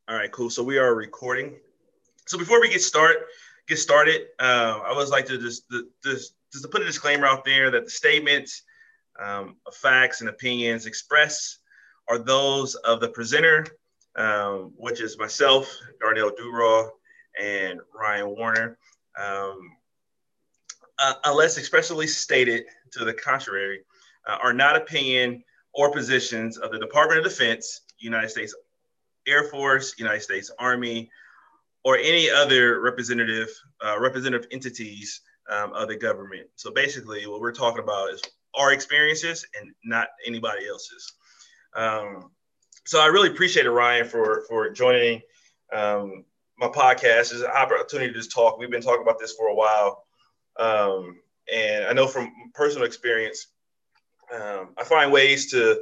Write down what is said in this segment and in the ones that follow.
All right, cool. So we are recording. So before we get started, I would like to just to put a disclaimer out there that the statements of facts and opinions expressed are those of the presenter, which is myself, Darnell Duraw, and Ryan Warner, um, unless expressly stated to the contrary, are not opinion or positions of the Department of Defense, United States Air Force, United States Army, or any other representative entities of the government. So basically, what we're talking about is our experiences and not anybody else's. So I really appreciate it, Ryan, for joining my podcast. It's an opportunity to just talk. We've been talking about this for a while, and I know from personal experience, I find ways to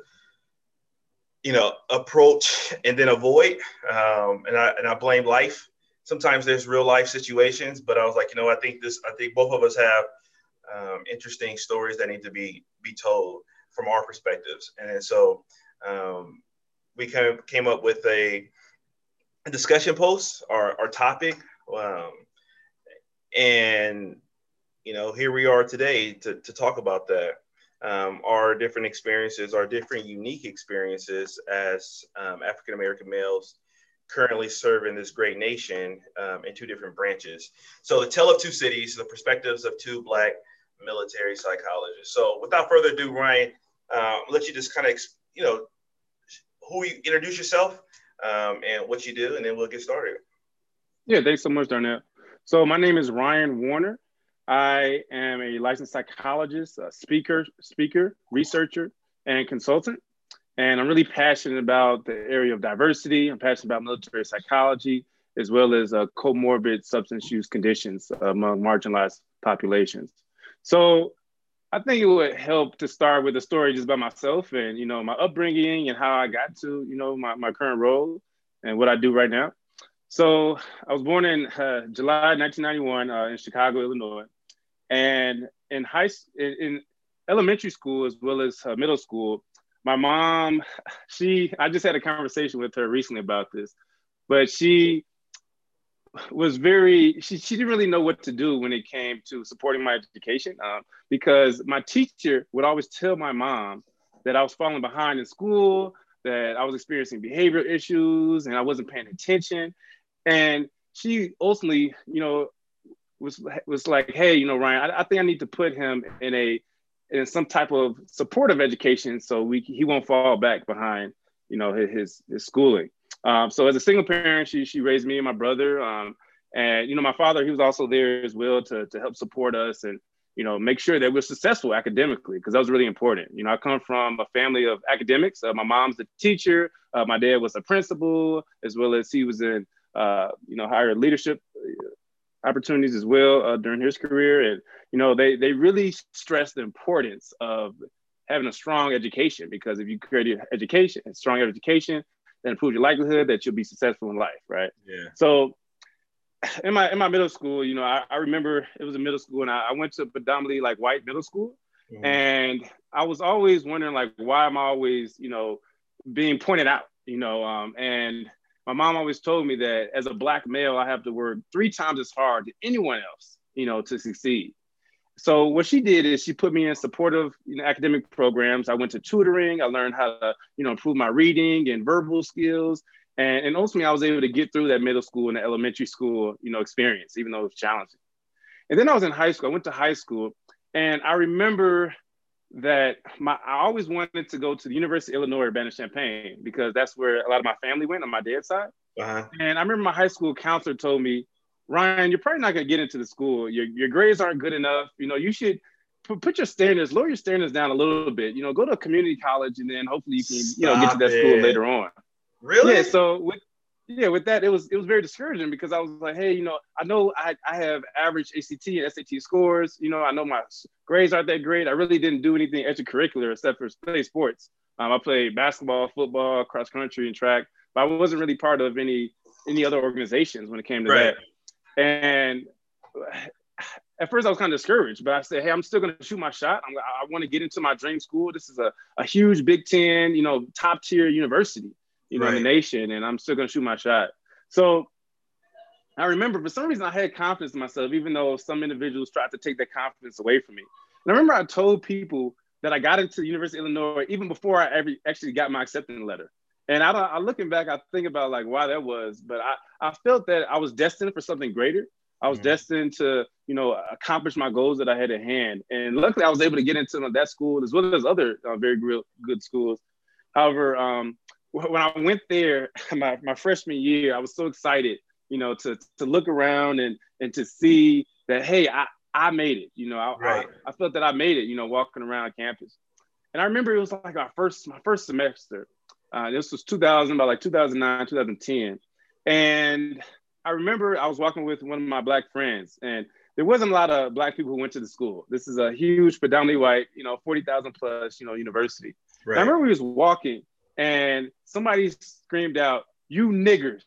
approach and then avoid, and I blame life. Sometimes there's real life situations, but I was like, I think both of us have interesting stories that need to be told from our perspectives. And so we kind of came up with a discussion post, our topic. And here we are today to talk about that. Our different experiences, our different unique experiences as African-American males currently serving this great nation in two different branches. So the Tale of Two Cities, the perspectives of two Black military psychologists. So without further ado, Ryan, I'll let you just kind of, who you introduce yourself and what you do, and then we'll get started. Yeah, thanks so much, Darnell. So my name is Ryan Warner. I am a licensed psychologist, a speaker, researcher, and consultant. And I'm really passionate about the area of diversity. I'm passionate about military psychology, as well as comorbid substance use conditions among marginalized populations. So I think it would help to start with a story just about myself and, my upbringing and how I got to, my current role and what I do right now. So I was born in July 1991 in Chicago, Illinois. And in elementary school, as well as middle school, my mom, I just had a conversation with her recently about this, but she didn't really know what to do when it came to supporting my education, because my teacher would always tell my mom that I was falling behind in school, that I was experiencing behavioral issues and I wasn't paying attention. And she ultimately, was like, hey, Ryan, I think I need to put him in some type of supportive education so he won't fall back behind, his schooling. So as a single parent, she raised me and my brother. And, my father, he was also there as well to help support us and, make sure that we're successful academically, because that was really important. I come from a family of academics. My mom's a teacher. My dad was a principal, as well as he was in, higher leadership opportunities as well during his career. And, they really stress the importance of having a strong education, because if you create a strong education, then improves your likelihood that you'll be successful in life, right? Yeah. So in my middle school, I remember it was a middle school and I went to predominantly like white middle school. Mm-hmm. And I was always wondering, like, why am I always, being pointed out, and my mom always told me that as a Black male, I have to work 3 times as hard as anyone else, to succeed. So what she did is she put me in supportive academic programs. I went to tutoring. I learned how to, improve my reading and verbal skills. And ultimately, I was able to get through that middle school and the elementary school, experience, even though it was challenging. And then I was in high school. I went to high school. And I remember that I always wanted to go to the University of Illinois Urbana-Champaign, because that's where a lot of my family went on my dad's side. Uh-huh. And I remember my high school counselor told me, Ryan, you're probably not going to get into the school. Your grades aren't good enough. You should put lower your standards down a little bit. Go to a community college, and then hopefully you can, get to that school later on. Really? Yeah. So with that, it was very discouraging, because I was like, hey, I know I have average ACT and SAT scores. I know my grades aren't that great. I really didn't do anything extracurricular except for play sports. I played basketball, football, cross country, and track, but I wasn't really part of any other organizations when it came to right. that. And at first I was kind of discouraged, but I said, hey, I'm still going to shoot my shot. I want to get into my dream school. This is a huge Big Ten, top tier university, in the nation. And I'm still going to shoot my shot. So I remember for some reason I had confidence in myself, even though some individuals tried to take that confidence away from me. And I remember I told people that I got into the University of Illinois even before I ever actually got my acceptance letter. And I looking back, I think about like why that was, but I felt that I was destined for something greater. I was destined to, accomplish my goals that I had at hand. And luckily I was able to get into that school as well as other very good schools. However, when I went there, my freshman year, I was so excited, to look around and to see that, hey, I made it. I felt that I made it, walking around campus. And I remember it was like my first semester. This was 2009, 2010. And I remember I was walking with one of my Black friends, and there wasn't a lot of Black people who went to the school. This is a huge, predominantly white, 40,000 plus, university. Right. I remember we was walking and somebody screamed out, "You niggers."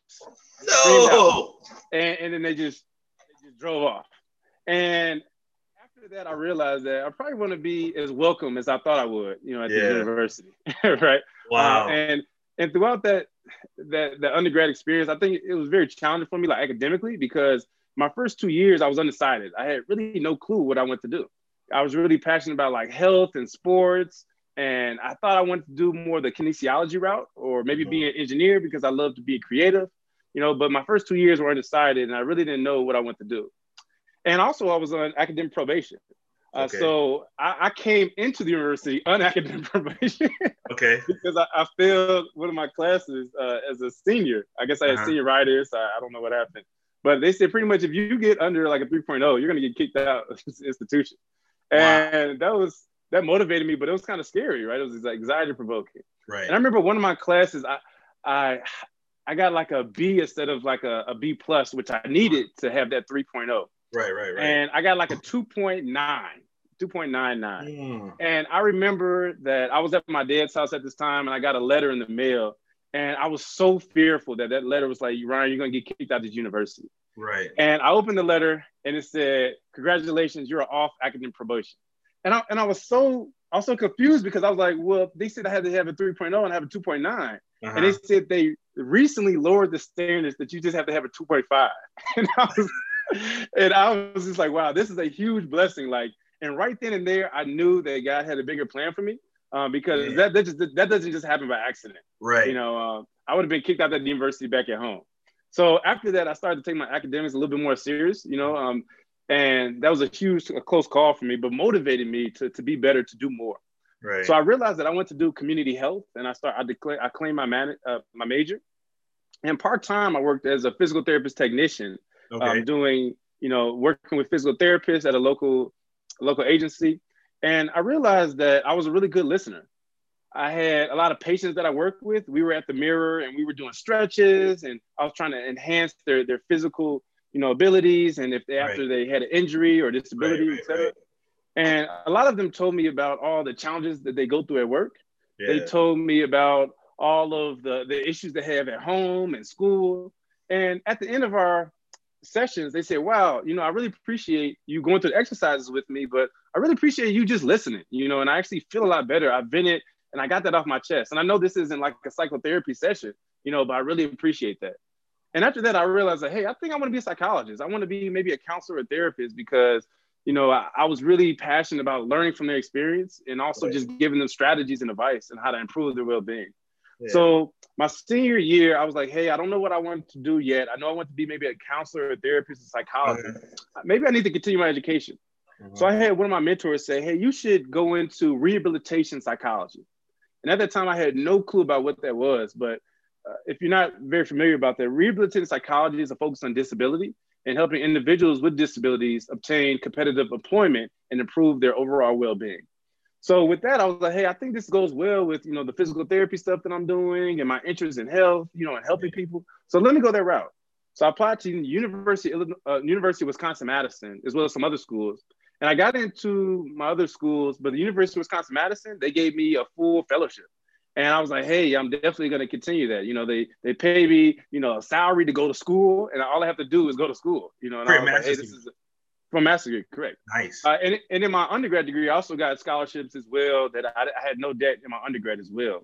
No. And then they just drove off. And after that, I realized that I probably want to be as welcome as I thought I would, at the university, right? Wow. And throughout that undergrad experience, I think it was very challenging for me, like academically, because my first 2 years I was undecided. I had really no clue what I wanted to do. I was really passionate about like health and sports, and I thought I wanted to do more the kinesiology route, or maybe be an engineer because I love to be creative, But my first 2 years were undecided, and I really didn't know what I wanted to do. And also, I was on academic probation. Okay. So I came into the university on academic probation. Okay. Because I failed one of my classes as a senior. I guess I had senioritis. I don't know what happened. But they said pretty much if you get under like a 3.0, you're going to get kicked out of this institution. Wow. And that motivated me, but it was kind of scary, right? It was anxiety provoking. Right. And I remember one of my classes, I got like a B instead of like a B plus, which I needed to have that 3.0. Right. And I got like a 2.99. And I remember that I was at my dad's house at this time, and I got a letter in the mail. And I was so fearful that letter was like, "Ryan, you're going to get kicked out of this university." Right. And I opened the letter, and it said, "Congratulations, you're off academic probation." And I was so confused because I was like, well, they said I had to have a 3.0 and have a 2.9. And they said they recently lowered the standards that you just have to have a 2.5. And I was just like, wow, this is a huge blessing. Like, and right then and there, I knew that God had a bigger plan for me because that doesn't just happen by accident. Right. I would have been kicked out of the university back at home. So after that, I started to take my academics a little bit more serious, and that was a close call for me, but motivated me to be better, to do more. Right. So I realized that I wanted to do community health, and I claimed my major. And part-time, I worked as a physical therapist technician, doing, working with physical therapists at a local agency. And I realized that I was a really good listener. I had a lot of patients that I worked with. We were at the mirror and we were doing stretches, and I was trying to enhance their physical, abilities, and if after they had an injury or disability, et cetera. Right. And a lot of them told me about all the challenges that they go through at work. Yeah. They told me about all of the issues they have at home and school. And at the end of our sessions, they said, "Wow, I really appreciate you going through the exercises with me, but I really appreciate you just listening, and I actually feel a lot better. I've been it, and I got that off my chest. And I know this isn't like a psychotherapy session, but I really appreciate that." And after that, I realized that, hey, I think I want to be a psychologist. I want to be maybe a counselor or therapist because, I was really passionate about learning from their experience and also just giving them strategies and advice on how to improve their well-being. Yeah. So my senior year, I was like, hey, I don't know what I want to do yet. I know I want to be maybe a counselor, a therapist, a psychologist. Maybe I need to continue my education. So I had one of my mentors say, hey, you should go into rehabilitation psychology. And at that time, I had no clue about what that was. But if you're not very familiar about that, rehabilitative psychology is a focus on disability and helping individuals with disabilities obtain competitive employment and improve their overall well-being. So with that, I was like, hey, I think this goes well with, the physical therapy stuff that I'm doing and my interest in health, and helping people. So let me go that route. So I applied to University of Wisconsin-Madison, as well as some other schools. And I got into my other schools, but the University of Wisconsin-Madison, they gave me a full fellowship. And I was like, hey, I'm definitely going to continue that. They pay me, a salary to go to school, and all I have to do is go to school. And I was like, hey, this is from master's degree, correct? Nice. And in my undergrad degree, I also got scholarships as well that I had no debt in my undergrad as well.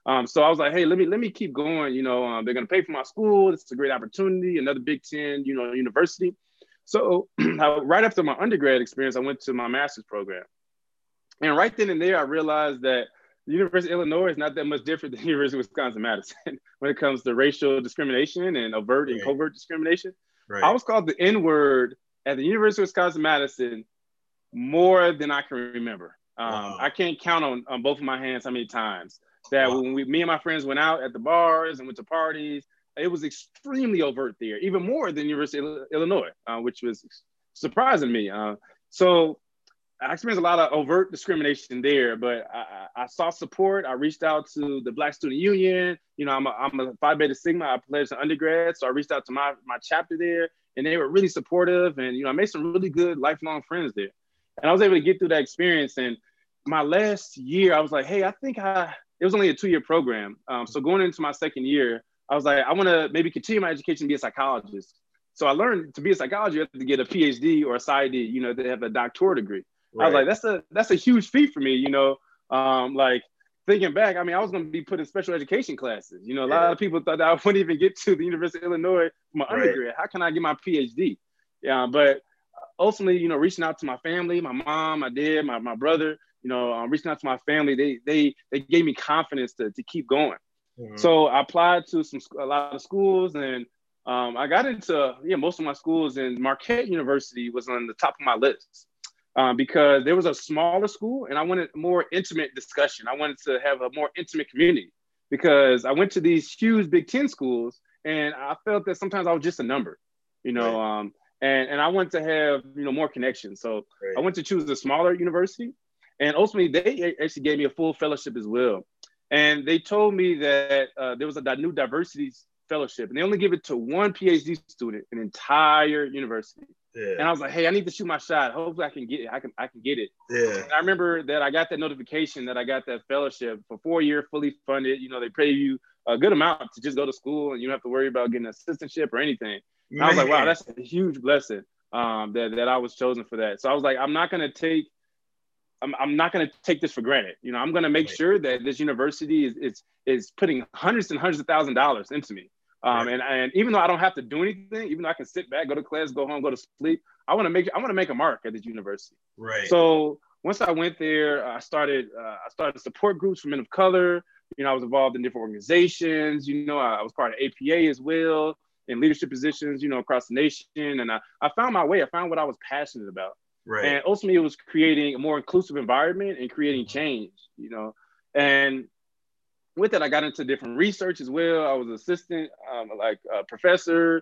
So I was like, hey, let me keep going. They're gonna pay for my school. It's a great opportunity, another Big Ten, university. So right after my undergrad experience, I went to my master's program. And right then and there, I realized that the University of Illinois is not that much different than the University of Wisconsin-Madison when it comes to racial discrimination and overt and covert discrimination. Right. I was called the N-word at the University of Wisconsin-Madison more than I can remember. Wow. I can't count on both of my hands how many times that when me and my friends went out at the bars and went to parties, it was extremely overt there, even more than University of Illinois, which was surprising me. So I experienced a lot of overt discrimination there, but I saw support. I reached out to the Black Student Union. I'm a Phi Beta Sigma. I pledged to undergrad, so I reached out to my chapter there, and they were really supportive. And I made some really good lifelong friends there. And I was able to get through that experience. And my last year, I was like, hey, I think it was only a 2-year program. So going into my second year, I was like, I want to maybe continue my education and be a psychologist. So I learned to be a psychologist, you have to get a PhD or a PsyD, they have a doctoral degree. Right. I was like, that's a huge feat for me, like thinking back, I was going to be put in special education classes. A lot of people thought that I wouldn't even get to the University of Illinois for my undergrad. How can I get my PhD? But ultimately, reaching out to my family, my mom, my dad, my brother, reaching out to my family, they gave me confidence to keep going. Mm-hmm. So I applied to a lot of schools, and I got into most of my schools, and Marquette University was on the top of my list. Because there was a smaller school and I wanted more intimate discussion. I wanted to have a more intimate community because I went to these huge Big Ten schools and I felt that sometimes I was just a number, and I wanted to have, more connections. So I went to choose a smaller university, and ultimately they actually gave me a full fellowship as well. And they told me that there was a new diversity fellowship, and they only give it to one PhD student in an entire university. Yeah. And I was like, hey, I need to shoot my shot. Hopefully I can get it. I can get it. Yeah. And I remember that I got that notification that I got that fellowship for 4 years, fully funded. They pay you a good amount to just go to school, and you don't have to worry about getting an assistantship or anything. And I was like, wow, that's a huge blessing that I was chosen for that. So I was like, I'm not gonna take this for granted. I'm gonna make sure that this university is putting hundreds and hundreds of $1,000s into me. And even though I don't have to do anything, even though I can sit back, go to class, go home, go to sleep, I want to make a mark at this university. Right. So once I went there, I started support groups for men of color. I was involved in different organizations. I was part of APA as well, in leadership positions, across the nation. And I found my way. I found what I was passionate about. Right. And ultimately, it was creating a more inclusive environment and creating change. And with that, I got into different research as well. I was assistant, professor,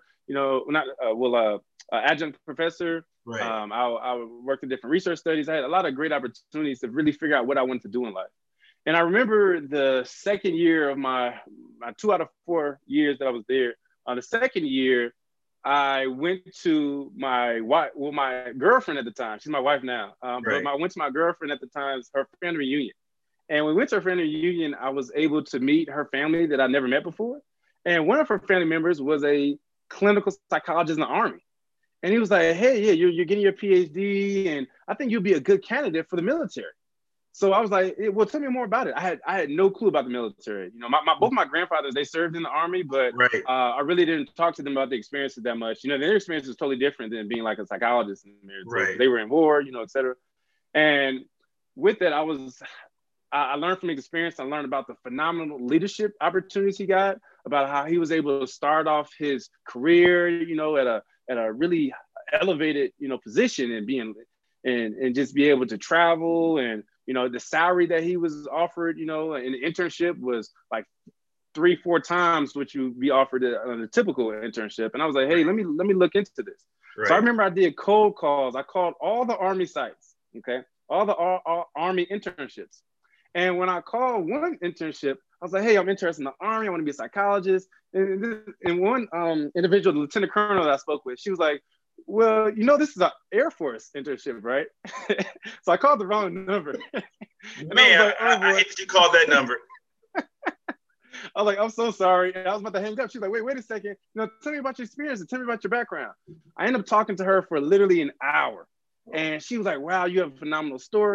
adjunct professor. Right. I worked in different research studies. I had a lot of great opportunities to really figure out what I wanted to do in life. And I remember the second year of my 2 out of 4 years that I was there. The second year, I went to my girlfriend at the time. She's my wife now. But I went to my girlfriend at the time, her family reunion. And when we went to her family reunion, I was able to meet her family that I never met before. And one of her family members was a clinical psychologist in the Army. And he was like, hey, yeah, you're getting your PhD, and I think you'll be a good candidate for the military. So I was like, well, tell me more about it. I had no clue about the military. Both my grandfathers, they served in the Army, but I really didn't talk to them about the experiences that much. Their experience is totally different than being like a psychologist in the military. Right. They were in war, et cetera. And with that, I learned from experience. I learned about the phenomenal leadership opportunities he got, about how he was able to start off his career, at a really elevated, position, and just be able to travel, and the salary that he was offered, in the internship was like 3-4 times what you'd be offered on a typical internship. And I was like, hey, let me look into this. Right. So I remember I did cold calls. I called all the Army sites, all the Army internships. And when I called one internship, I was like, hey, I'm interested in the Army. I want to be a psychologist. And one individual, the lieutenant colonel that I spoke with, she was like, well, this is an Air Force internship, right? So I called the wrong number. Man, I hate that you called that number. I was like, I'm so sorry. And I was about to hang up. She was like, wait a second. Tell me about your experience and tell me about your background. I ended up talking to her for literally an hour. And she was like, wow, you have a phenomenal story.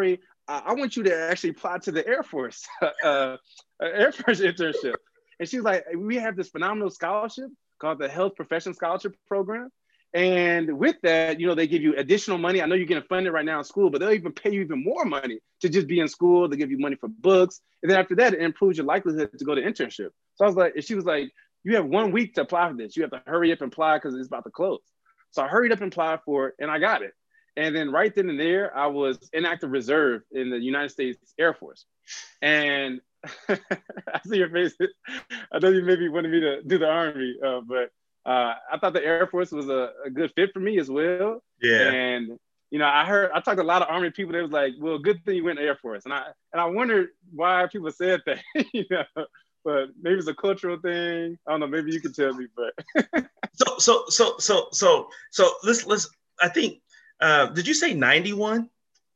I want you to actually apply to the Air Force, Air Force internship. And she was like, we have this phenomenal scholarship called the Health Profession Scholarship Program. And with that, they give you additional money. I know you're getting funded right now in school, but they'll even pay you even more money to just be in school. They give you money for books. And then after that, it improves your likelihood to go to internship. So I was like, and she was like, you have 1 week to apply for this. You have to hurry up and apply because it's about to close. So I hurried up and applied for it, and I got it. And then right then and there, I was in active reserve in the United States Air Force. And I see your face. I know you maybe wanted me to do the Army, but I thought the Air Force was a good fit for me as well. Yeah. And I talked to a lot of Army people. They was like, "Well, good thing you went to Air Force." And I wondered why people said that. But maybe it's a cultural thing. I don't know. Maybe you can tell me. But so let's. I think. Did you say 91?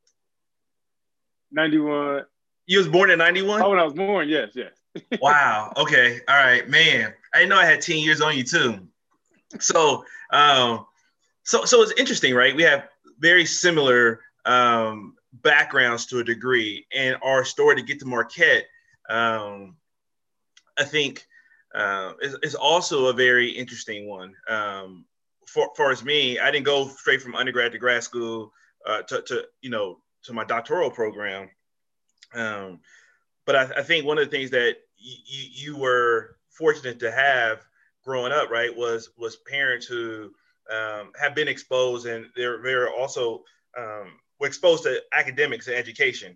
91. You was born in 91? Oh, when I was born, yes. Wow. Okay. All right, man. I didn't know I had 10 years on you too. So it's interesting, right? We have very similar backgrounds to a degree, and our story to get to Marquette, I think, is also a very interesting one. For as me, I didn't go straight from undergrad to grad school to my doctoral program. But I think one of the things that you were fortunate to have growing up, right, was parents who have been exposed, and they're also were exposed to academics and education.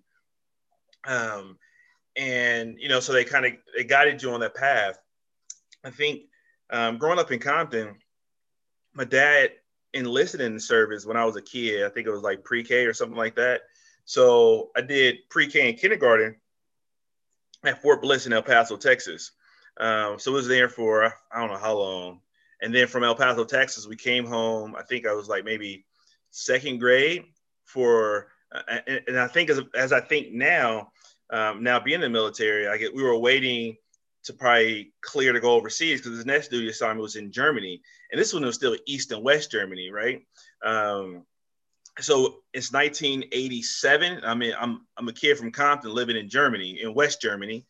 And so they guided you on that path. I think growing up in Compton, my dad enlisted in the service when I was a kid. I think it was like pre-K or something like that. So I did pre-K and kindergarten at Fort Bliss in El Paso, Texas. So I was there for, I don't know how long. And then from El Paso, Texas, we came home. I think I was like maybe second grade and I think as I think now being in the military, we were waiting to probably clear to go overseas because his next duty assignment was in Germany. And this one was still East and West Germany, right? So it's 1987. I mean, I'm a kid from Compton living in Germany, in West Germany.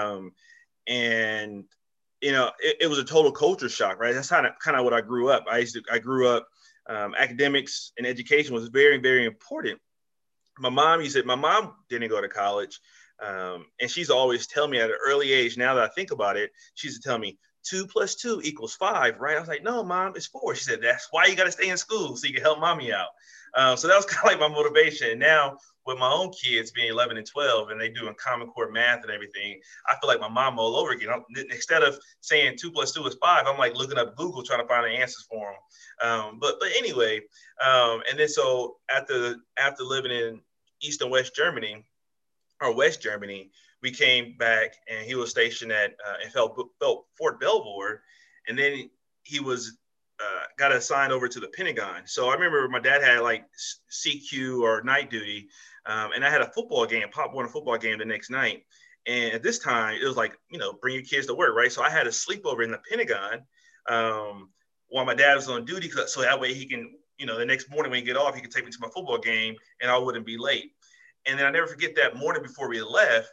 And, it was a total culture shock, right? That's kind of what I grew up. I grew up, academics and education was very, very important. My mom didn't go to college. And she's always tell me at an early age, now that I think about it, she used to tell me 2 + 2 = 5, right? I was like, no, Mom, it's 4. She said, that's why you got to stay in school so you can help mommy out. So that was kind of like my motivation. And now with my own kids being 11 and 12 and they doing Common Core math and everything, I feel like my mom all over again. Instead of saying 2 + 2 = 5, I'm like looking up Google trying to find the answers for them. But anyway, and then so after living in East and West Germany, or West Germany, we came back and he was stationed at Fort Belvoir, and then he was got assigned over to the Pentagon. So I remember my dad had like CQ or night duty, and I had a football game, Pop Warner football game the next night. And at this time, it was like, bring your kids to work, right? So I had a sleepover in the Pentagon while my dad was on duty, so that way he can, the next morning when he get off, he could take me to my football game and I wouldn't be late. And then I never forget that morning before we left,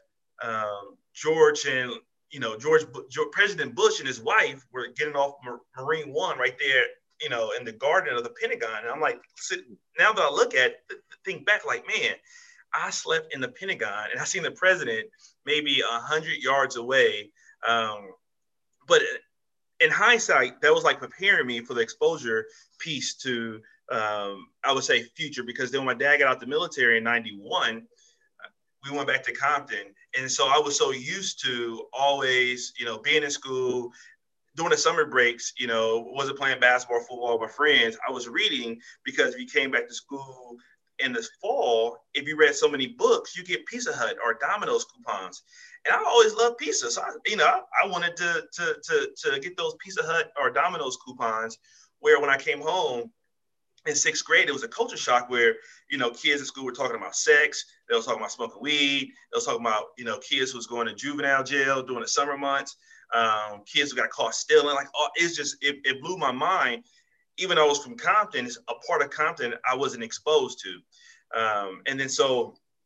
President Bush and his wife were getting off Marine One right there, in the garden of the Pentagon. And I'm like, now that I look at think back, like, man, I slept in the Pentagon and I seen the president maybe 100 yards away. But in hindsight, that was like preparing me for the exposure piece to, I would say, future, because then when my dad got out the military in 91, we went back to Compton. And so I was so used to always, being in school, during the summer breaks, wasn't playing basketball or football with my friends. I was reading, because if you came back to school in the fall, if you read so many books, you get Pizza Hut or Domino's coupons. And I always loved pizza. So, I wanted to get those Pizza Hut or Domino's coupons, where when I came home in 6th grade, it was a culture shock where, kids in school were talking about sex. They was talking about smoking weed. They was talking about, kids who was going to juvenile jail during the summer months. Kids who got caught stealing. Like, it blew my mind. Even though I was from Compton, it's a part of Compton I wasn't exposed to. And then so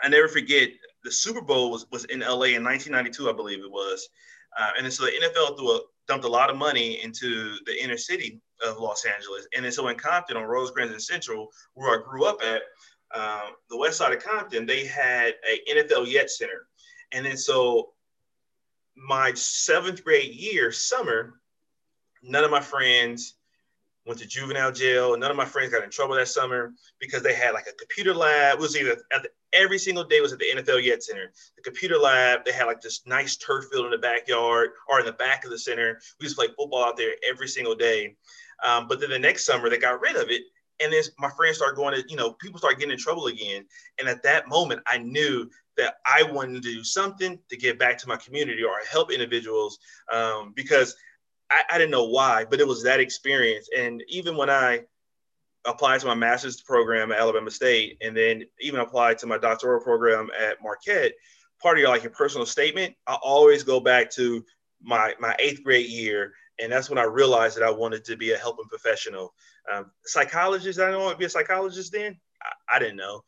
I never forget the Super Bowl was in LA in 1992, I believe it was. And then so the NFL dumped a lot of money into the inner city of Los Angeles. And then so in Compton on Rosecrans and Central, where I grew up at, the west side of Compton, they had a NFL Yet Center. And then so my 7th grade year, summer, none of my friends went to juvenile jail. None of my friends got in trouble that summer because they had like a computer lab. It was either every single day was at the NFL Yet Center. The computer lab, they had like this nice turf field in the backyard or in the back of the center. We used to play football out there every single day. But then the next summer they got rid of it. And then my friends started going to, people started getting in trouble again. And at that moment, I knew that I wanted to do something to give back to my community or help individuals because I didn't know why, but it was that experience. And even when I applied to my master's program at Alabama State and then even applied to my doctoral program at Marquette, part of your personal statement, I always go back to my 8th grade year. And that's when I realized that I wanted to be a helping professional. Psychologist, I didn't want to be a psychologist then. I didn't know.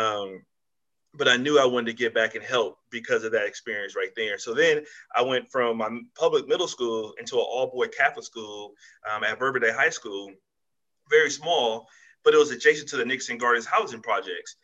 But I knew I wanted to get back and help because of that experience right there. So then I went from my public middle school into an all-boy Catholic school at Bourbon Day High School, very small, but it was adjacent to the Nixon Gardens housing projects.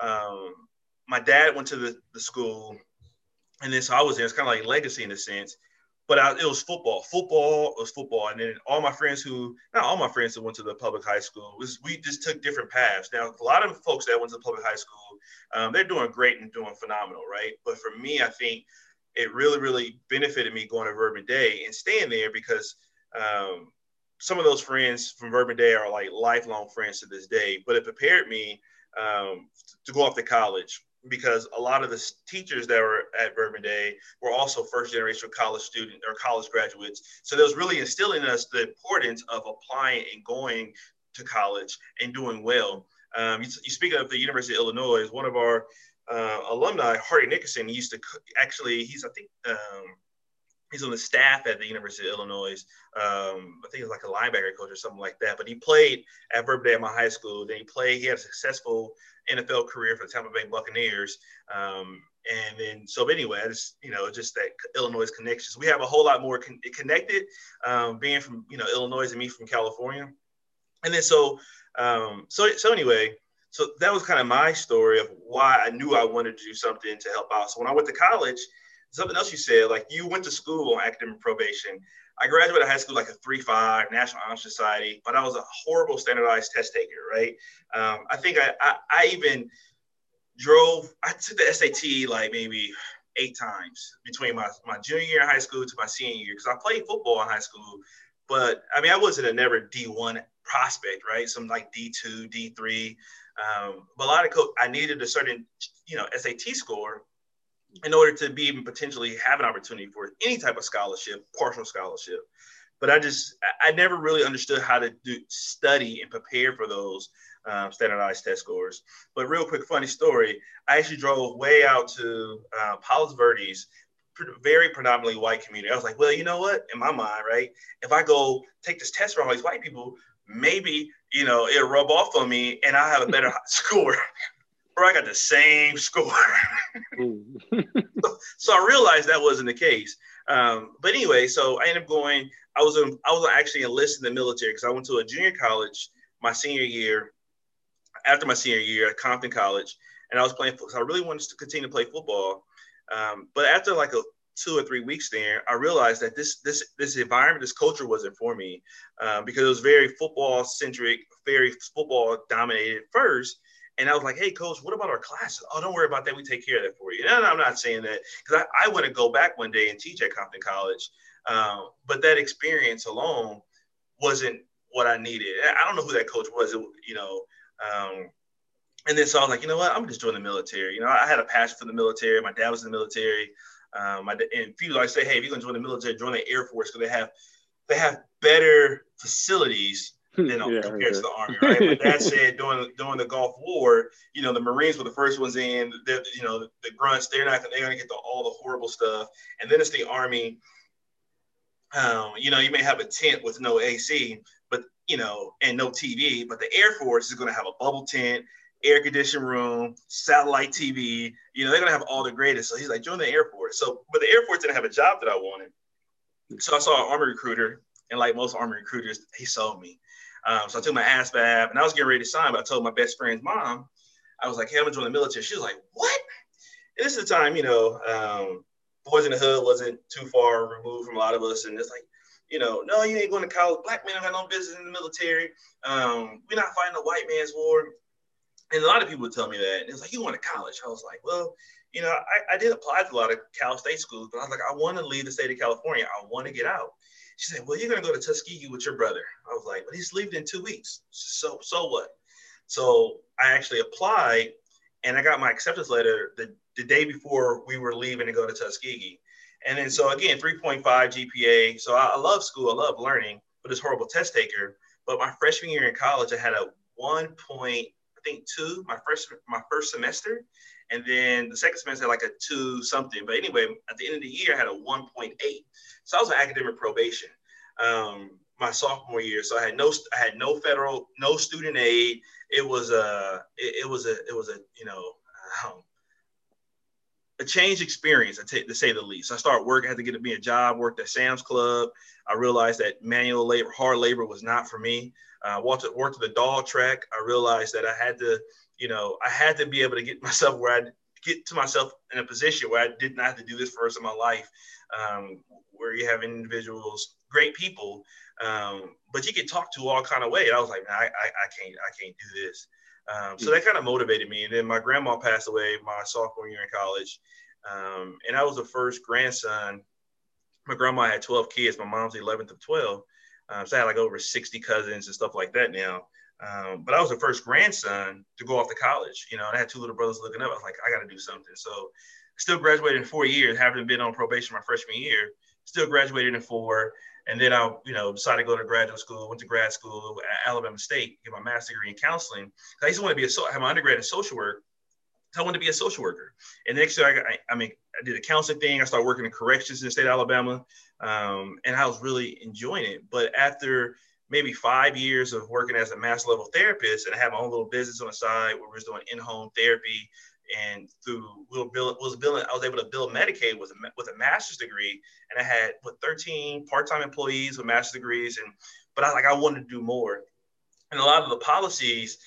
My dad went to the school, and then so I was there. It's kind of like legacy in a sense. But it was football. Football was football. And then not all my friends who went to the public high school, we just took different paths. Now, a lot of folks that went to the public high school, they're doing great and doing phenomenal, right? But for me, I think it really, really benefited me going to Bourbon Day and staying there because some of those friends from Bourbon Day are like lifelong friends to this day. But it prepared me to go off to college, because a lot of the teachers that were at Bourbon Day were also first generation college students or college graduates. So that was really instilling in us the importance of applying and going to college and doing well. You speak of the University of Illinois, one of our alumni, Hardy Nickerson, he's on the staff at the University of Illinois. I think he's like a linebacker coach or something like that. But he played at Bourbon Day at my high school. Then he had a successful NFL career for the Tampa Bay Buccaneers. And then, so anyway, just that Illinois connections. We have a whole lot more connected, being from, Illinois and me from California. And then, so anyway, so that was kind of my story of why I knew I wanted to do something to help out. So when I went to college, something else you said, like you went to school on academic probation. I graduated high school like a 3.5 National Honor Society, but I was a horrible standardized test taker, right? I think I even I took the SAT like maybe 8 times between my junior year in high school to my senior year, because I played football in high school, but I mean, I wasn't a never D1 prospect, right? Some like D2, D3. But a lot of I needed a certain, SAT score in order to be even potentially have an opportunity for any type of scholarship, partial scholarship. But I never really understood how to study and prepare for those standardized test scores. But real quick, funny story, I actually drove way out to Palos Verdes, very predominantly white community. I was like, well, you know what? In my mind, right, if I go take this test from all these white people, maybe, it'll rub off on me and I'll have a better score. Or I got the same score. So I realized that wasn't the case. But anyway, so I ended up going. I was actually enlisted in the military because I went to a junior college my senior year. After my senior year at Compton College, and I was playing football. So I really wanted to continue to play football. But after like 2 or 3 weeks there, I realized that this environment, this culture wasn't for me, because it was very football centric, very football dominated first. And I was like, hey, coach, what about our classes? Oh, don't worry about that. We take care of that for you. And I'm not saying that because I want to go back one day and teach at Compton College. But that experience alone wasn't what I needed. I don't know who that coach was, and then so I was like, you know what? I'm just joining the military. I had a passion for the military. My dad was in the military. And people like say, hey, if you're going to join the military, join the Air Force because they have better facilities compared to the Army, right? My dad said during the Gulf War, the Marines were the first ones in. The grunts, they're going to get all the horrible stuff, and then it's the Army. You may have a tent with no AC, but and no TV, but the Air Force is going to have a bubble tent. air conditioned room, satellite TV. You know, they're gonna have all the greatest. So he's like, join the Air Force. So, but the Air Force didn't have a job that I wanted. So I saw an Army recruiter, and like most Army recruiters, he sold me. So I took my ASVAB, and I was getting ready to sign, but I told my best friend's mom, I was like, hey, I'm gonna join the military. She was like, what? And this is the time, Boys in the Hood wasn't too far removed from a lot of us, and it's like, no, you ain't going to college. Black men have no business in the military. We're not fighting a white man's war. And a lot of people would tell me that. And it's like, you want to college? I was like, well, I did apply to a lot of Cal State schools, but I was like, I want to leave the state of California. I want to get out. She said, well, you're going to go to Tuskegee with your brother. I was like, but he's leaving in 2 weeks. So what? So I actually applied, and I got my acceptance letter the day before we were leaving to go to Tuskegee. And then, so again, 3.5 GPA. So I love school. I love learning, but it's horrible test taker. But my freshman year in college, I had a 1.2 my first semester. And then the second semester, I had like a 2 something. But anyway, at the end of the year, I had a 1.8. So I was on academic probation my sophomore year. So I had no federal, no student aid. It was a change experience, to say the least. I started working, I had to get to be a job, worked at Sam's Club. I realized that manual labor, hard labor was not for me. Worked at the dog track. I realized that I had to be able to get myself in a position where I did not have to do this for the rest of my life, where you have individuals, great people, but you get talked to all kind of way. And I was like, man, I can't do this. So that kind of motivated me. And then my grandma passed away my sophomore year in college. And I was the first grandson. My grandma had 12 kids. My mom's the 11th of 12. So I had like over 60 cousins and stuff like that now. But I was the first grandson to go off to college, and I had 2 little brothers looking up. I was like, I got to do something. So I still graduated in 4 years, having been on probation my freshman year, still graduated in 4. And then I, decided to go to graduate school, went to grad school at Alabama State, get my master's degree in counseling. I used to want to have my undergrad in social work. So I wanted to be a social worker. And next year, I did a counseling thing. I started working in corrections in the state of Alabama, and I was really enjoying it. But after maybe 5 years of working as a master level therapist, and I had my own little business on the side where we was doing in-home therapy, and I was able to build Medicaid with a master's degree, and I had 13 part-time employees with master's degrees, but I wanted to do more. And a lot of the policies,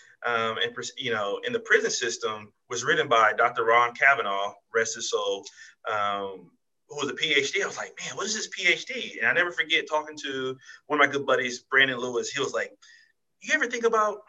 in the prison system was written by Dr. Ron Kavanaugh, rest his soul, who was a PhD. I was like, man, what is this PhD? And I never forget talking to one of my good buddies, Brandon Lewis. He was like, you ever think about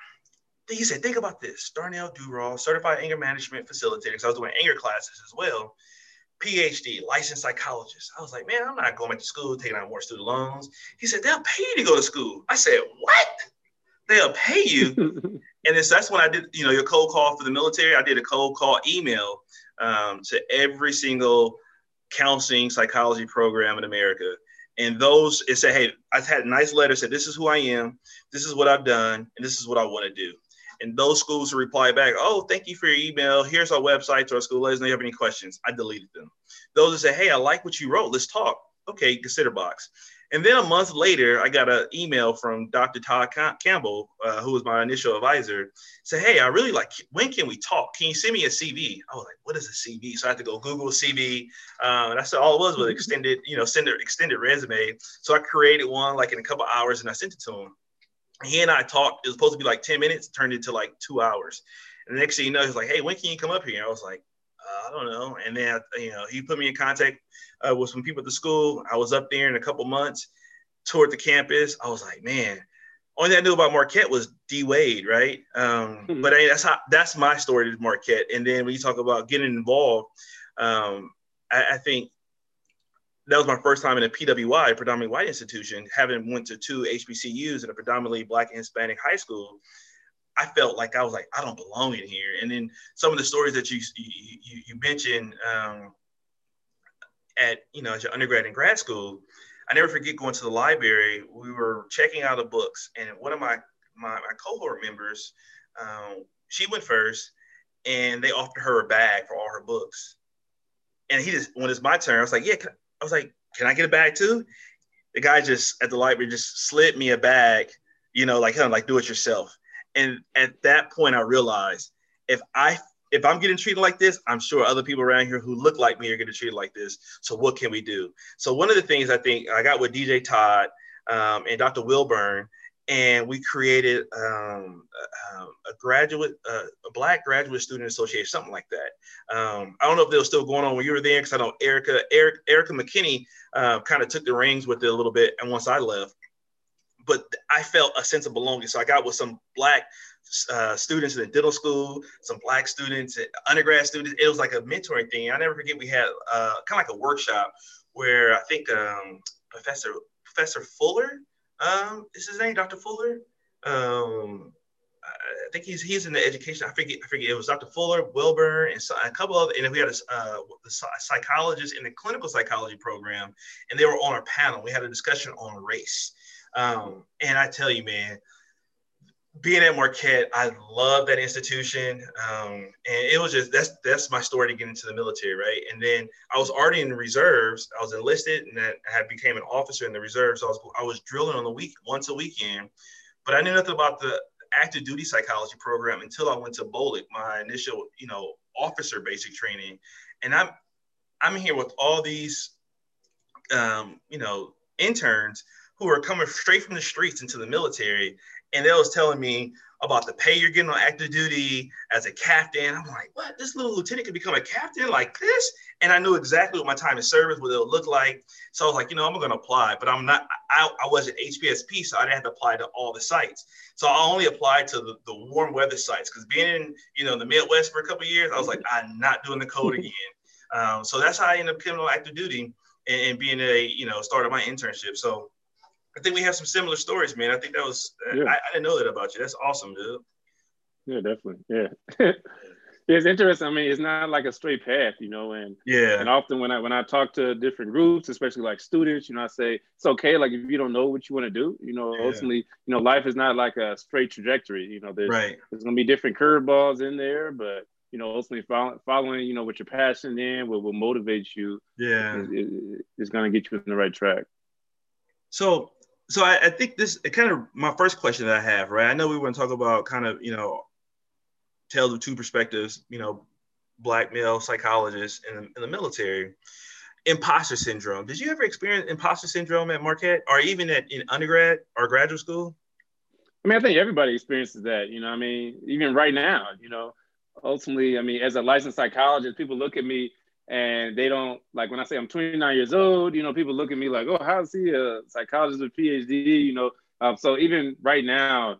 this. Darnell Dural, certified anger management facilitator, because I was doing anger classes as well. PhD, licensed psychologist. I was like, man, I'm not going back to school, taking out more student loans. He said, they'll pay you to go to school. I said, what? They'll pay you? And that's when I did, your cold call for the military. I did a cold call email to every single counseling psychology program in America. And it said, hey, I had a nice letter, said, this is who I am, this is what I've done, and this is what I want to do. And those schools would reply back, oh, thank you for your email. Here's our website to our school. Let us know if you have any questions. I deleted them. Those that say, hey, I like what you wrote. Let's talk. Okay, consider box. And then a month later, I got an email from Dr. Todd Campbell, who was my initial advisor, say, hey, I really like, when can we talk? Can you send me a CV? I was like, what is a CV? So I had to go Google CV. And I said, all it was extended resume. So I created one like in a couple hours and I sent it to him. He and I talked. It was supposed to be like 10 minutes, turned into like 2 hours. And the next thing you know, he's like, hey, when can you come up here? And I was like, I don't know. And then, he put me in contact with some people at the school. I was up there in a couple months, toured the campus. I was like, man, only thing I knew about Marquette was D Wade, right? But that's my story to Marquette. And then when you talk about getting involved, I think that was my first time in a PWI, predominantly white institution, having went to 2 HBCUs in a predominantly Black and Hispanic high school. I felt like I don't belong in here. And then some of the stories that you mentioned at your undergrad and grad school, I never forget going to the library. We were checking out the books, and one of my cohort members, she went first, and they offered her a bag for all her books. And when it's my turn, I was like, yeah. Can I get a bag too? The guy just at the library just slid me a bag, like do it yourself. And at that point, I realized if I'm getting treated like this, I'm sure other people around here who look like me are getting treated like this. So what can we do? So one of the things I think I got with DJ Todd and Dr. Wilburn, and we created a Black Graduate Student Association, something like that. I don't know if they were still going on when you were there, because I know Erica McKinney kind of took the reins with it a little bit, and once I left. But I felt a sense of belonging. So I got with some Black students in the dental school, some Black students, undergrad students. It was like a mentoring thing. I never forget, we had kind of like a workshop where I think Professor Fuller, is his name, Dr. Fuller? I think he's in the education. I forget. It was Dr. Fuller, Wilburn, and so a couple of, and then we had a psychologist in the clinical psychology program, and they were on our panel. We had a discussion on race. And I tell you, man, being at Marquette, I love that institution. And it was just, that's my story to get into the military, right? And then I was already in the reserves. I was enlisted, and I had became an officer in the reserves. So I was drilling on the week, once a weekend, but I knew nothing about the active duty psychology program until I went to BOLC, my initial, officer basic training. And I'm here with all these, interns who are coming straight from the streets into the military. And they was telling me about the pay you're getting on active duty as a captain. I'm like, what? This little lieutenant could become a captain like this? And I knew exactly what my time in service, what it would look like. So I was like, I'm going to apply, but I'm not, I wasn't HPSP, so I didn't have to apply to all the sites. So I only applied to the warm weather sites, because being in, the Midwest for a couple of years, I was like, I'm not doing the code again. So that's how I ended up coming on active duty and being started my internship. So I think we have some similar stories, man. I think that was, yeah. I didn't know that about you. That's awesome, dude. Yeah, definitely. Yeah. It's interesting. I mean, it's not like a straight path, and yeah. And often when I talk to different groups, especially like students, I say it's okay. Like if you don't know what you want to do, ultimately, life is not like a straight trajectory. There's going to be different curveballs in there, but ultimately following, what you're passionate in, what will motivate you, is going to get you in the right track. So I think this kind of my first question that I have, right? I know we want to talk about kind of, tales of two perspectives, Black male psychologists in the military. Imposter syndrome. Did you ever experience imposter syndrome at Marquette, or even in undergrad or graduate school? I mean, I think everybody experiences that, even right now, ultimately, as a licensed psychologist, people look at me and they don't, like when I say I'm 29 years old, people look at me like, oh, how is he a psychologist with a PhD? So even right now,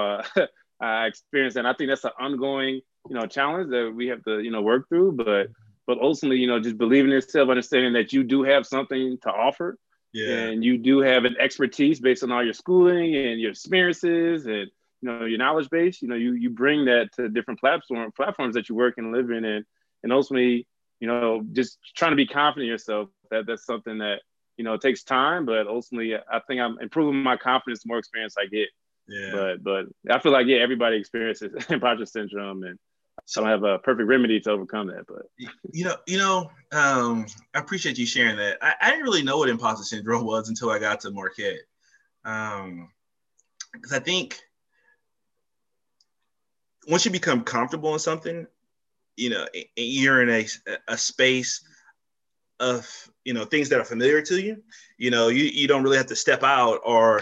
I experience that. And I think that's an ongoing, challenge that we have to, work through. But ultimately, just believing in yourself, understanding that you do have something to offer, and you do have an expertise based on all your schooling and your experiences and your knowledge base. You bring that to different platforms that you work and live in, and ultimately, just trying to be confident in yourself. That's something that takes time, but ultimately, I think I'm improving my confidence the more experience I get. Yeah. But I feel like everybody experiences imposter syndrome, and I don't have a perfect remedy to overcome that. But I appreciate you sharing that. I didn't really know what imposter syndrome was until I got to Marquette, because I think once you become comfortable in something, you're in a space of things that are familiar to you. You don't really have to step out or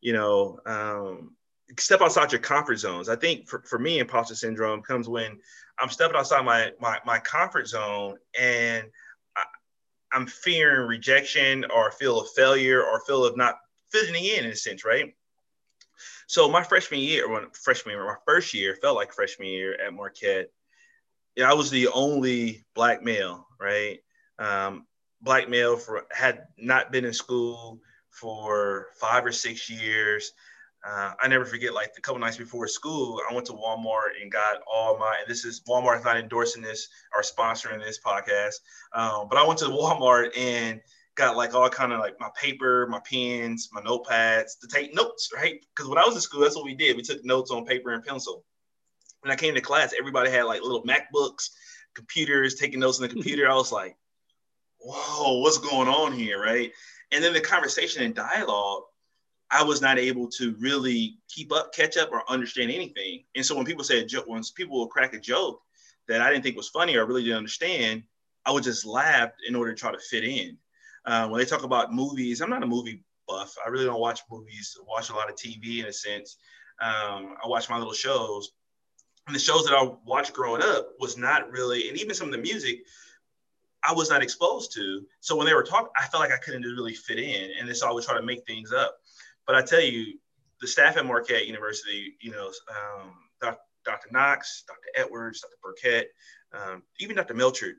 step outside your comfort zones. I think for me, imposter syndrome comes when I'm stepping outside my comfort zone, and I'm fearing rejection or feel of failure or feel of not fitting in a sense, right? So my first year felt like freshman year at Marquette. I was the only Black male, right? Black male had not been in school for 5 or 6 years. I never forget, like the couple nights before school, I went to Walmart and got and this is Walmart is not endorsing this or sponsoring this podcast, but I went to Walmart and got like all kind of like my paper, my pens, my notepads to take notes, right? Because when I was in school, that's what we did. We took notes on paper and pencil. When I came to class, everybody had like little MacBooks, computers, taking notes on the computer. I was like, whoa, what's going on here, right? And then the conversation and dialogue, I was not able to really catch up, or understand anything. And so when people say a joke, when people will crack a joke that I didn't think was funny or really didn't understand, I would just laugh in order to try to fit in. When they talk about movies, I'm not a movie buff. I really don't watch movies, watch a lot of TV in a sense. I watch my little shows. And the shows that I watched growing up was not really, and even some of the music, I was not exposed to. So when they were talking, I felt like I couldn't really fit in. And so I would try to make things up. But I tell you, the staff at Marquette University, Dr. Knox, Dr. Edwards, Dr. Burkett, even Dr. Milchard,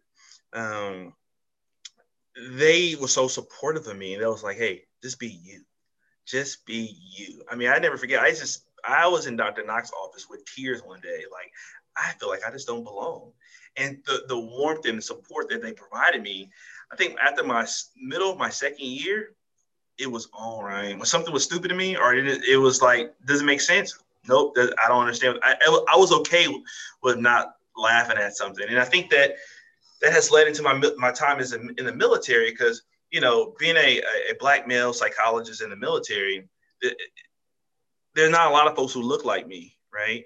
they were so supportive of me. And they was like, hey, just be you. Just be you. I mean, I never forget. I was in Dr. Knox's office with tears one day. Like, I feel like I just don't belong. And the warmth and the support that they provided me, I think after my middle of my second year, it was all right. When something was stupid to me, or it was like, doesn't make sense. Nope, I don't understand. I was okay with not laughing at something. And I think that has led into my time in the military, because, being a Black male psychologist in the military, there's not a lot of folks who look like me, right?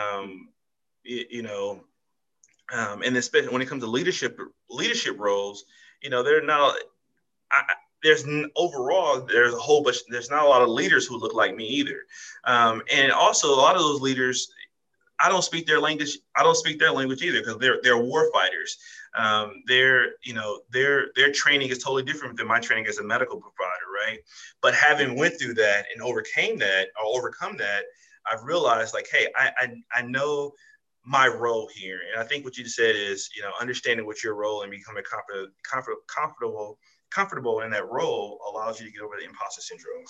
And especially when it comes to leadership roles, they're not. There's a whole bunch. There's not a lot of leaders who look like me either, and also a lot of those leaders, I don't speak their language. I don't speak their language either, because they're war fighters. Their training is totally different than my training as a medical provider, right? But having went through that and overcome that, I've realized, like, hey, I know my role here. And I think what you just said is, understanding what your role and becoming comfortable in that role allows you to get over the imposter syndrome.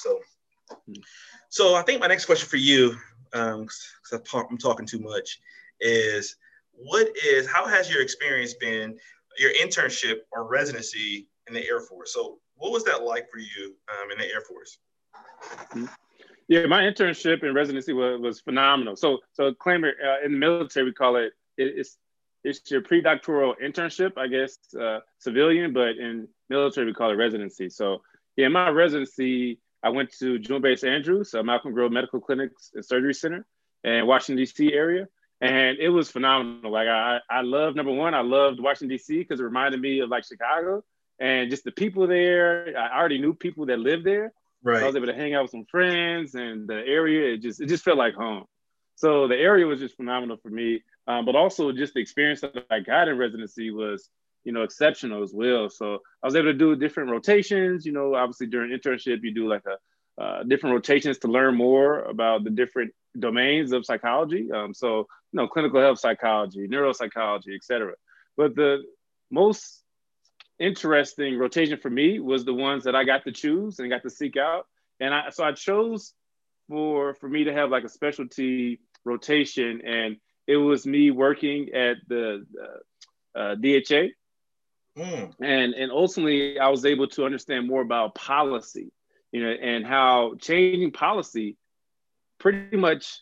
So I think my next question for you, because I'm talking too much, is how has your experience been, your internship or residency in the Air Force? So what was that like for you in the Air Force? Yeah, my internship and residency was phenomenal. So Claimer, in the military, we call it's your pre-doctoral internship, I guess, civilian, but in military, we call it residency. So yeah, in my residency, I went to Joint Base Andrews, Malcolm Grove Medical Clinics and Surgery Center in Washington, D.C. area. And it was phenomenal. Like I loved, number one, I loved Washington, D.C. because it reminded me of like Chicago, and just the people there. I already knew people that lived there. Right. So I was able to hang out with some friends, and the area, it just felt like home. So the area was just phenomenal for me. But also just the experience that I got in residency was, exceptional as well. So I was able to do different rotations. Obviously during internship, you do like different rotations to learn more about the different domains of psychology. So clinical health psychology, neuropsychology, et cetera. But the most interesting rotation for me was the ones that I got to choose and got to seek out. And I chose for me to have like a specialty rotation, and it was me working at the DHA. And ultimately I was able to understand more about policy, and how changing policy pretty much,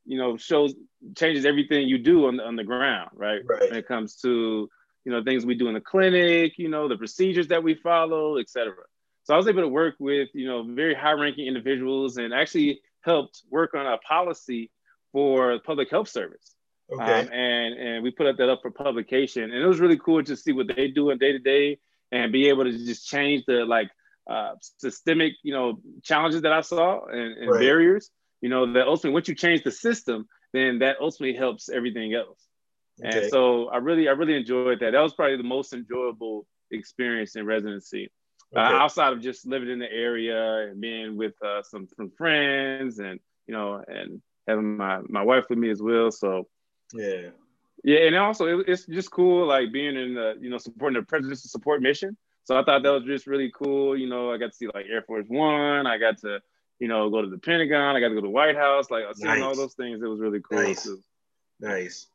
changes everything you do on the ground, right? When it comes to, things we do in the clinic, the procedures that we follow, et cetera. So I was able to work with, very high ranking individuals, and actually helped work on a policy for public health service. Okay. And we put that up for publication, and it was really cool to see what they do in day to day, and be able to just change the systemic, challenges that I saw and barriers, that ultimately once you change the system, then that ultimately helps everything else. Okay. And so I really enjoyed that. That was probably the most enjoyable experience in residency, outside of just living in the area and being with some friends, and, and having my wife with me as well. So yeah. And also it's just cool, like being in the, supporting the presidential support mission. So I thought that was just really cool. I got to see like Air Force One. I got to, go to the Pentagon. I got to go to the White House. Like seeing all those things, it was really cool. Nice.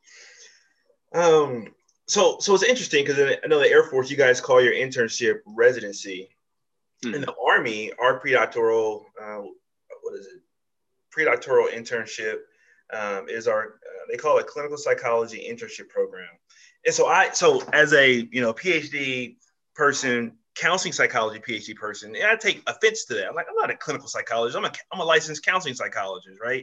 So it's interesting because I know the Air Force, you guys call your internship residency. In the Army, our pre-doctoral, pre-doctoral internship is they call it clinical psychology internship program. And so as a PhD person counseling psychology PhD person, and I take offense to that. I'm like, I'm not a clinical psychologist. I'm a licensed counseling psychologist, right?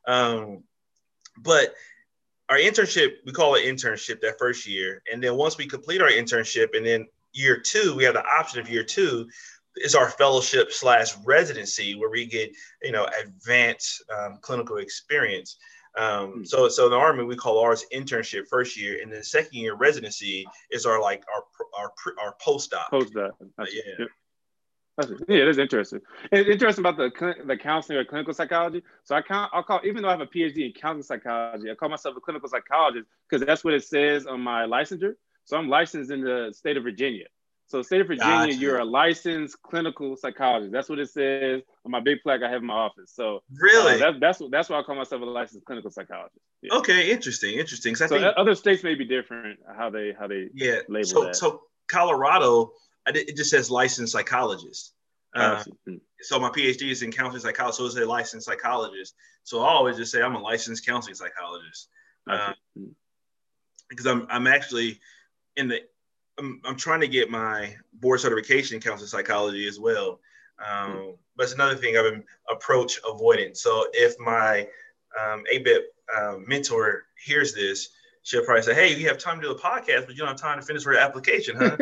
But our internship, we call it internship that first year. And then once we complete our internship, and then year 2, we have the option of year 2 is our fellowship / residency, where we get, advanced clinical experience. So in the Army, we call ours internship first year, and then the second year residency is our postdoc. Postdoc. Yeah. Yep. Yeah, that's interesting. And interesting about the counseling or clinical psychology. So I'll call, even though I have a PhD in counseling psychology, I call myself a clinical psychologist because that's what it says on my licensure. So I'm licensed in the state of Virginia. So state of Virginia, Gotcha. You're a licensed clinical psychologist. That's what it says on my big plaque I have in my office. So really, that's why I call myself a licensed clinical psychologist. Yeah. Okay, interesting. So I think other states may be different how they label that. So Colorado, it just says licensed psychologist. So my PhD is in counseling psychology, so it's a licensed psychologist. So I always just say I'm a licensed counseling psychologist because I'm actually I'm trying to get my board certification in counseling psychology as well. But it's another thing, I've been approach avoidant. So if my ABEP mentor hears this, she'll probably say, "Hey, you have time to do a podcast, but you don't have time to finish your application, huh?"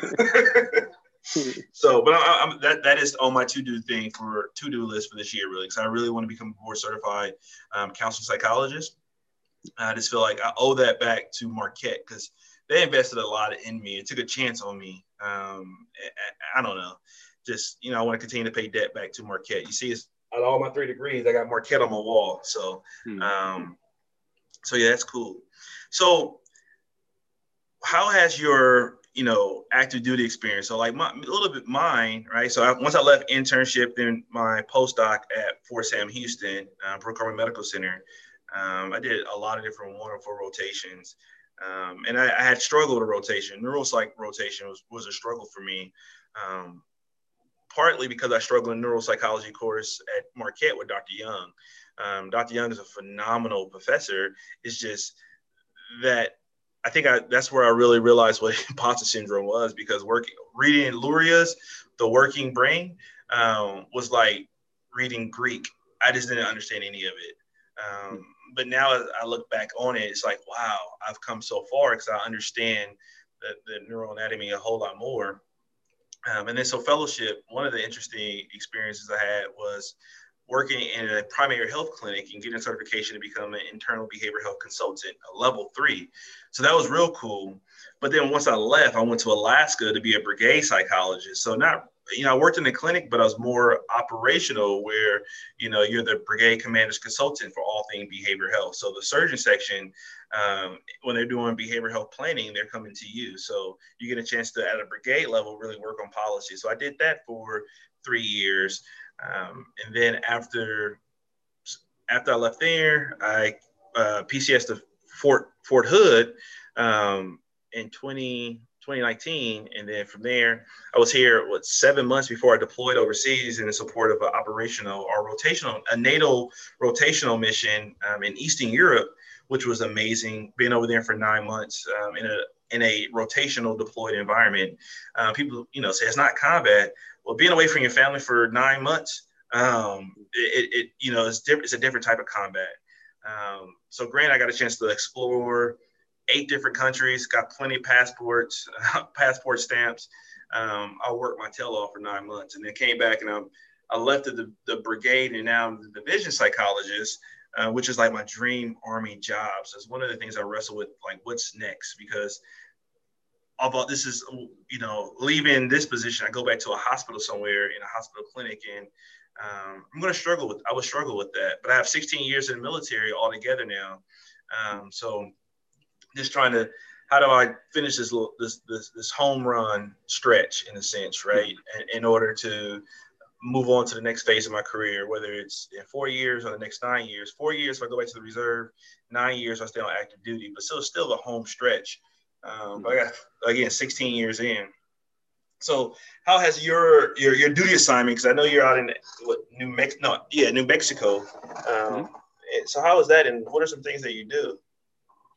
So, but that is on my to-do list for this year, really, because I really want to become a board certified counseling psychologist. I just feel like I owe that back to Marquette because they invested a lot in me. It took a chance on me. I don't know. Just, I want to continue to pay debt back to Marquette. You see, out of all my 3 degrees, I got Marquette on my wall. So, so yeah, that's cool. So how has your, active duty experience? So like mine, right? So once I left internship, then my postdoc at Fort Sam Houston, Brooke Army Medical Center, I did a lot of different wonderful rotations. And I had struggled with a rotation. Neuropsych rotation was a struggle for me, partly because I struggled in neuropsychology course at Marquette with Dr. Young. Dr. Young is a phenomenal professor. It's just that I think that's where I really realized what imposter syndrome was, because reading Luria's The Working Brain was like reading Greek. I just didn't understand any of it. But now as I look back on it, it's like, wow, I've come so far because I understand the neuroanatomy a whole lot more. And then so fellowship, one of the interesting experiences I had was working in a primary health clinic and getting certification to become an internal behavioral health consultant, a level 3. So that was real cool. But then once I left, I went to Alaska to be a brigade psychologist. So I worked in the clinic, but I was more operational where, you're the brigade commander's consultant for all things behavioral health. So the surgeon section, when they're doing behavioral health planning, they're coming to you. So you get a chance to, at a brigade level, really work on policy. So I did that for 3 years. And then after I left there, I PCS to Fort Hood in 2019. And then from there, I was here 7 months before I deployed overseas in support of a NATO rotational mission in Eastern Europe, which was amazing. Being over there for 9 months in a rotational deployed environment. People, say it's not combat. Well, being away from your family for 9 months, it's a different type of combat. So granted, I got a chance to explore 8 different countries, got plenty of passport stamps. I worked my tail off for 9 months and then came back and I left the brigade, and now I'm the division psychologist, which is like my dream Army job. So it's one of the things I wrestle with, like what's next, because although this is, leaving this position, I go back to a hospital somewhere in a hospital clinic, and I would struggle with that. But I have 16 years in the military altogether now. So just trying to, how do I finish this home run stretch in a sense, right? In order to move on to the next phase of my career, whether it's in 4 years or the next 9 years. 4 years if I go back to the reserve, 9 years I stay on active duty, but still the home stretch. But I got, again, 16 years in. So how has your duty assignment, because I know you're out in New Mexico. So how is that, and what are some things that you do?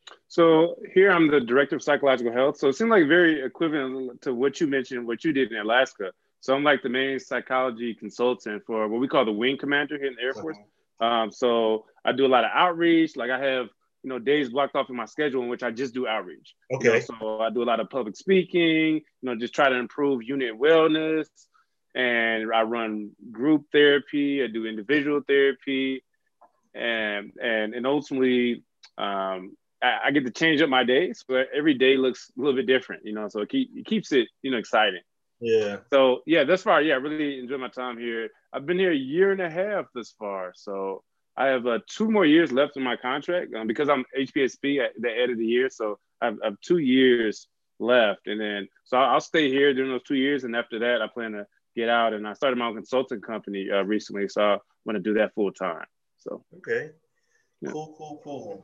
So here I'm the director of psychological health. So it seemed like very equivalent to what you mentioned, what you did in Alaska. So I'm like the main psychology consultant for what we call the wing commander here in the Air Force. So I do a lot of outreach. Like I have, days blocked off in my schedule in which I just do outreach. Okay. So I do a lot of public speaking, just try to improve unit wellness. And I run group therapy. I do individual therapy. And ultimately, I get to change up my days, but every day looks a little bit different, so it keeps it, exciting. Yeah. So yeah, thus far, yeah, I really enjoy my time here. I've been here a year and a half thus far. So I have 2 more years left in my contract because I'm HPSP at the end of the year. So I have 2 years left. And then, so I'll stay here during those 2 years. And after that, I plan to get out, and I started my own consulting company recently. So I want to do that full time. So, okay. Yeah. Cool.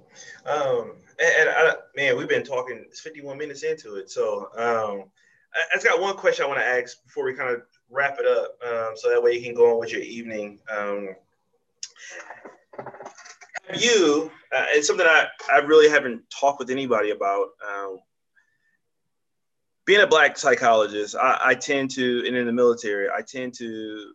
Man, we've been talking. It's 51 minutes into it, so I just got one question I want to ask before we kind of wrap it up, so that way you can go on with your evening. You, it's something I really haven't talked with anybody about. Being a Black psychologist, I tend to, and in the military, I tend to.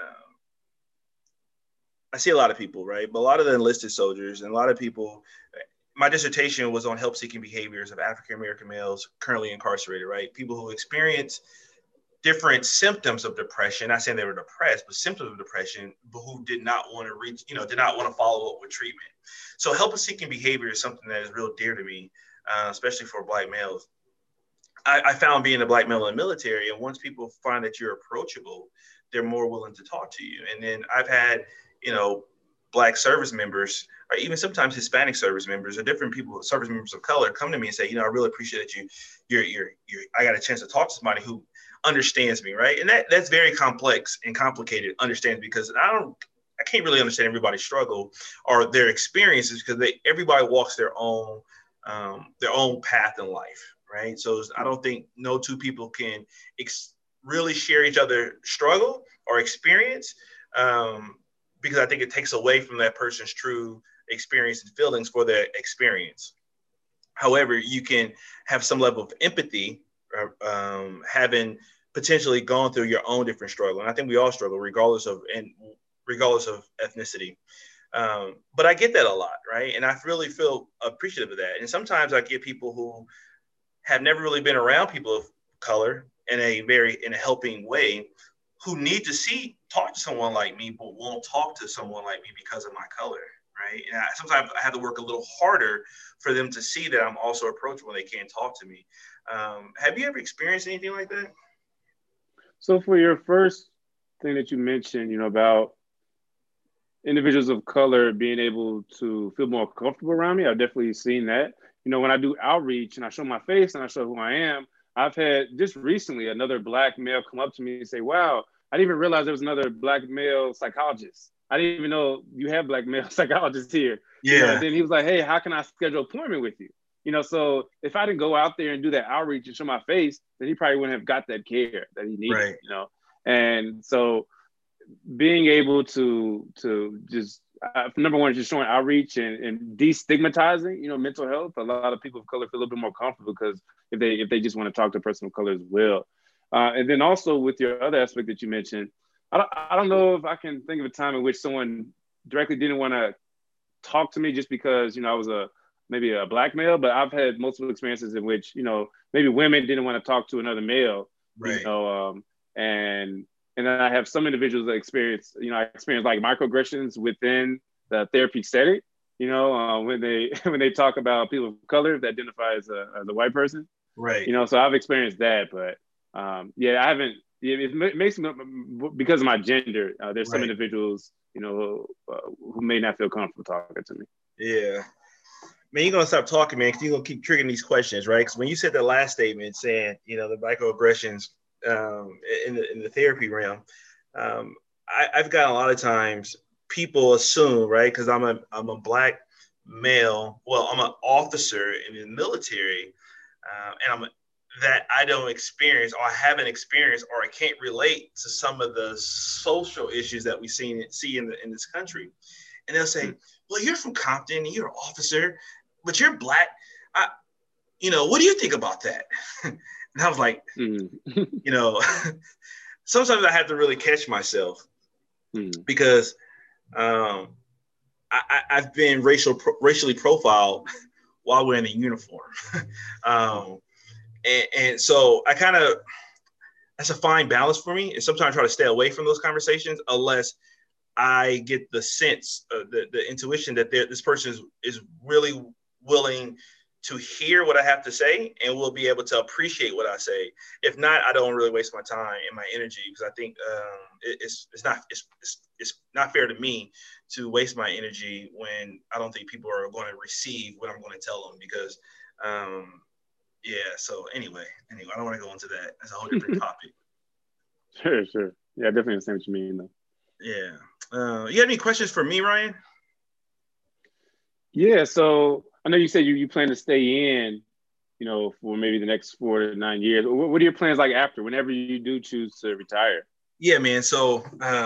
I see a lot of people, right? But a lot of the enlisted soldiers and a lot of people, my dissertation was on help-seeking behaviors of African-American males currently incarcerated, right? People who experience different symptoms of depression, not saying they were depressed, but symptoms of depression, but who did not want to reach, did not want to follow up with treatment. So help-seeking behavior is something that is real dear to me, especially for Black males. I found being a Black male in the military, and once people find that you're approachable, they're more willing to talk to you. And then I've had, Black service members, or even sometimes Hispanic service members, or different people, service members of color, come to me and say, I really appreciate that I got a chance to talk to somebody who understands me, right? And that's very complex and complicated, understands, because I can't really understand everybody's struggle or their experiences, because everybody walks their own path in life, right? So I don't think no two people can really share each other's struggle or experience, because I think it takes away from that person's true experience and feelings for their experience. However, you can have some level of empathy, having potentially gone through your own different struggle. And I think we all struggle regardless of ethnicity. But I get that a lot, right? And I really feel appreciative of that. And sometimes I get people who have never really been around people of color in a helping way, who need to talk to someone like me, but won't talk to someone like me because of my color, right? And sometimes I have to work a little harder for them to see that I'm also approachable. They can't talk to me. Have you ever experienced anything like that? So for your first thing that you mentioned, about individuals of color being able to feel more comfortable around me, I've definitely seen that. When I do outreach and I show my face and I show who I am, I've had just recently another Black male come up to me and say, wow, I didn't even realize there was another Black male psychologist. I didn't even know you have Black male psychologists here. Yeah. And then he was like, hey, how can I schedule an appointment with you? So if I didn't go out there and do that outreach and show my face, then he probably wouldn't have got that care that he needed, right. And so being able to just, number one, just showing outreach and destigmatizing, mental health. A lot of people of color feel a little bit more comfortable because if they just want to talk to a person of color as well. And then also with your other aspect that you mentioned, I don't know if I can think of a time in which someone directly didn't want to talk to me just because, I was maybe a Black male, but I've had multiple experiences in which, maybe women didn't want to talk to another male, right. And then I have some individuals that experience like microaggressions within the therapy setting, when they talk about people of color that identify as a white person, right. So I've experienced that, but I haven't. It makes me, because of my gender, there's some individuals, who may not feel comfortable talking to me. Yeah. Man, you're going to stop talking, man, because you're going to keep triggering these questions, right? Because when you said the last statement saying, the microaggressions in the therapy realm, I've got a lot of times people assume, right, because I'm a Black male, well, I'm an officer in the military, and that I don't experience, or I haven't experienced, or I can't relate to some of the social issues that we see in this country. And they'll say, well, you're from Compton, and you're an officer. but you're black. What do you think about that? And I was like, sometimes I have to really catch myself because I've been racially profiled while wearing a uniform. And so I kind of, that's a fine balance for me. And sometimes I try to stay away from those conversations unless I get the sense, the intuition that this person is really willing to hear what I have to say and will be able to appreciate what I say. If not, I don't really waste my time and my energy because I think it's not fair to me to waste my energy when I don't think people are going to receive what I'm going to tell them because so anyway, I don't want to go into that. That's a whole different topic. Sure. Yeah, I definitely understand what you mean though. Yeah. You have any questions for me, Ryan? Yeah, so I know you said you plan to stay in, for maybe the next 4 to 9 years. What are your plans like after, whenever you do choose to retire? Yeah, man. So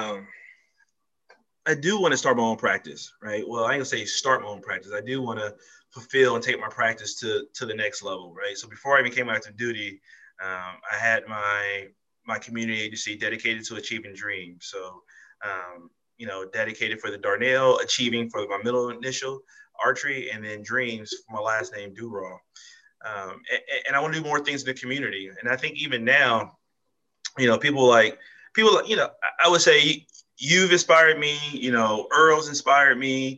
I do want to start my own practice, right? Well, I ain't gonna say start my own practice. I do want to fulfill and take my practice to the next level, right? So before I even came active duty, I had my community agency dedicated to achieving dreams. So, dedicated for the Darnell, achieving for my middle initial, archery, and then dreams for my last name, Dural. And I want to do more things in the community. And I think even now, people, I would say you've inspired me, Earl's inspired me,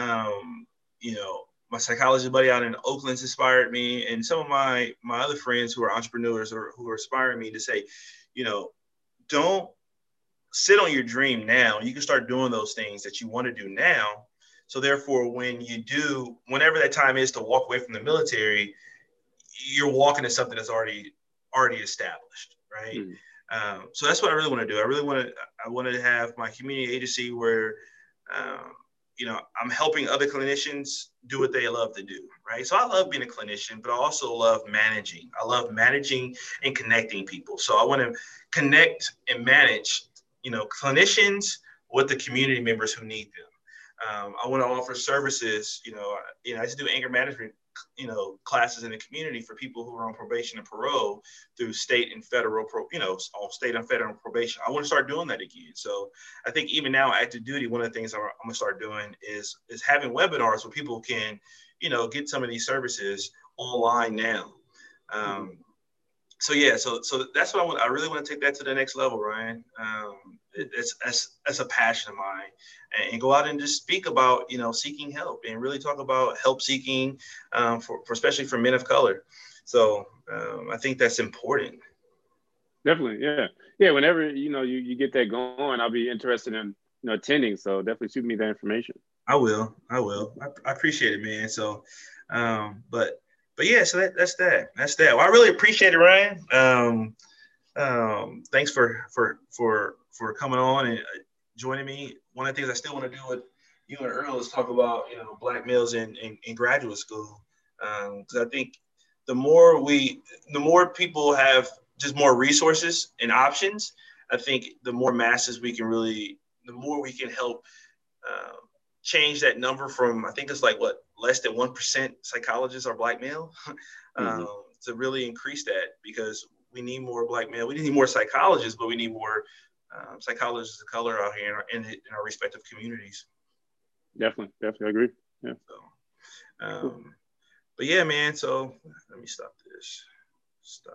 my psychology buddy out in Oakland's inspired me, and some of my other friends who are entrepreneurs or who are inspiring me to say, don't sit on your dream now. You can start doing those things that you want to do now. So therefore, whenever that time is to walk away from the military, you're walking to something that's already established, right? So that's what I really want to do. I want to have my community agency where, I'm helping other clinicians do what they love to do, right? So I love being a clinician, but I also love managing. I love managing and connecting people. So I want to connect and manage, clinicians with the community members who need them. I want to offer services, I used to do anger management classes in the community for people who are on probation and parole through state and federal, all state and federal probation. I want to start doing that again. So I think even now, active duty, one of the things I'm going to start doing is having webinars where people can, get some of these services online now. So that's what I want. I really want to take that to the next level, Ryan. That's a passion of mine, and go out and just speak about, seeking help and really talk about help seeking, for especially for men of color. So I think that's important. Definitely, yeah. Whenever you get that going, I'll be interested in attending. So definitely shoot me that information. I will. I appreciate it, man. So, but yeah, so that's that. Well, I really appreciate it, Ryan. Thanks for coming on and joining me. One of the things I still want to do with you and Earl is talk about, black males in graduate school. Because I think the more people have just more resources and options, I think the more more we can help change that number from, I think it's like less than 1% psychologists are black male, to really increase that, because we need more black male. We need more psychologists, but we need more psychologists of color out here in our respective communities. Definitely, I agree. Yeah. So, but yeah, man. So let me stop this. Stop.